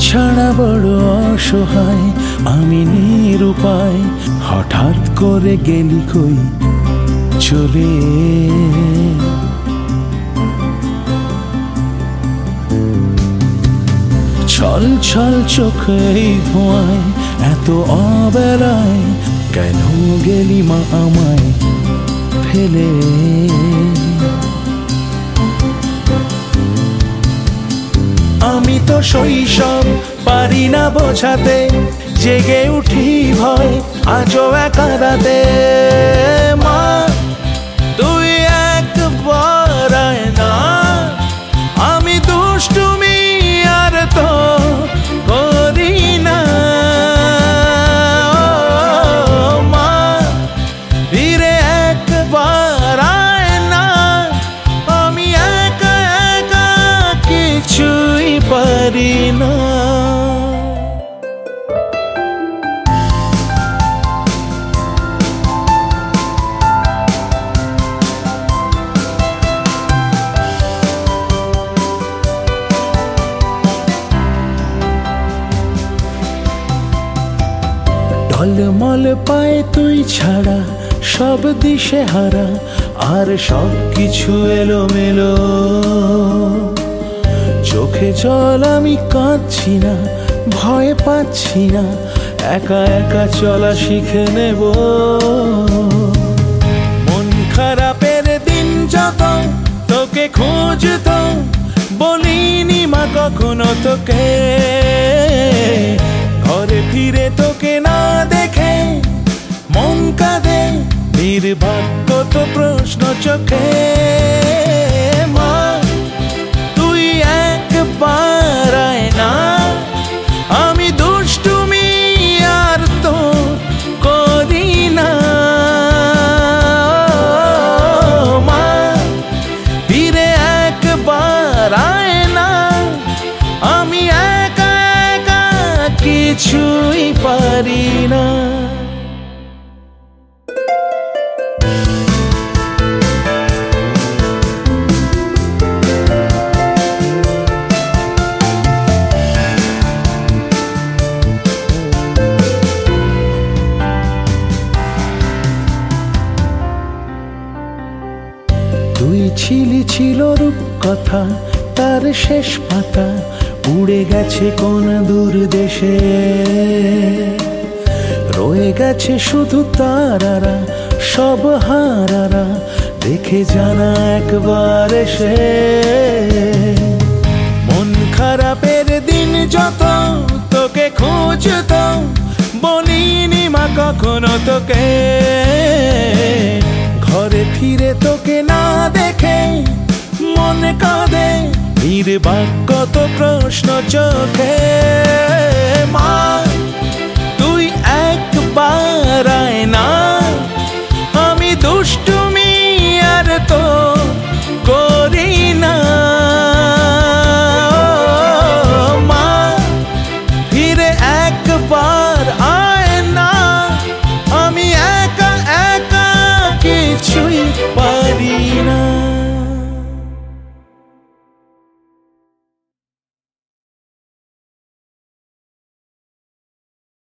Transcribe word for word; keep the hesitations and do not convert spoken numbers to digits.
ছাড়া বড় অসহায় আমি নিরুপায়, হঠাৎ করে গেলি কই চলে। ছল ছল চোখে ধোঁয়ায় এত অবেলায়, কেন গেলি মা আমায় ফেলে। আমি তো শৈশব পারি না বোঝাতে, জেগে উঠি ভয় আজও একা রাতে। মা তুই একবার আয় না, আমি দুষ্টুমি আর তো করি না। মা ফিরে একবার আয় না, আমি একা একা কিছুই পারি না। ঝলমল পায় তুই ছাড়া সব দিশে হারা, আর সব কিছু এলোমেলো। চোখে জল আমি কাঁদছি না, ভয় পাচ্ছি না, একা একা চলা শিখে নেব। মন খারাপের দিন যত তোকে খুঁজতো, বলিনি মা কখনো তোকে। ঘরে ফিরে তোকে না দেখে মন কাঁদে, নির্ভাগ্য তো প্রশ্ন চোখে। মা তুই একবার আয় না, আমি দুষ্টুমি আর তো করি না। মা ফিরে একবার আয় না, আমি একা একা কিছুই পারি না। তুই ছিলি ছিল রূপ কথা, তার শেষ পাতা উড়ে গেছে কোন দূর দেশে। রয়ে গেছে শুধু তারারা, সব হারারা দেখে জানা একবার এসে। মন খারাপের দিন যত তোকে খুঁজতো, বলিনি মা কখনো তোকে। ঘরে ফিরে তোকে না দেখে মনে কাঁদে, নির্ভাগ্য তো প্রশ্ন চোখে। মা তুই একবার আয় না, আমি দুষ্টু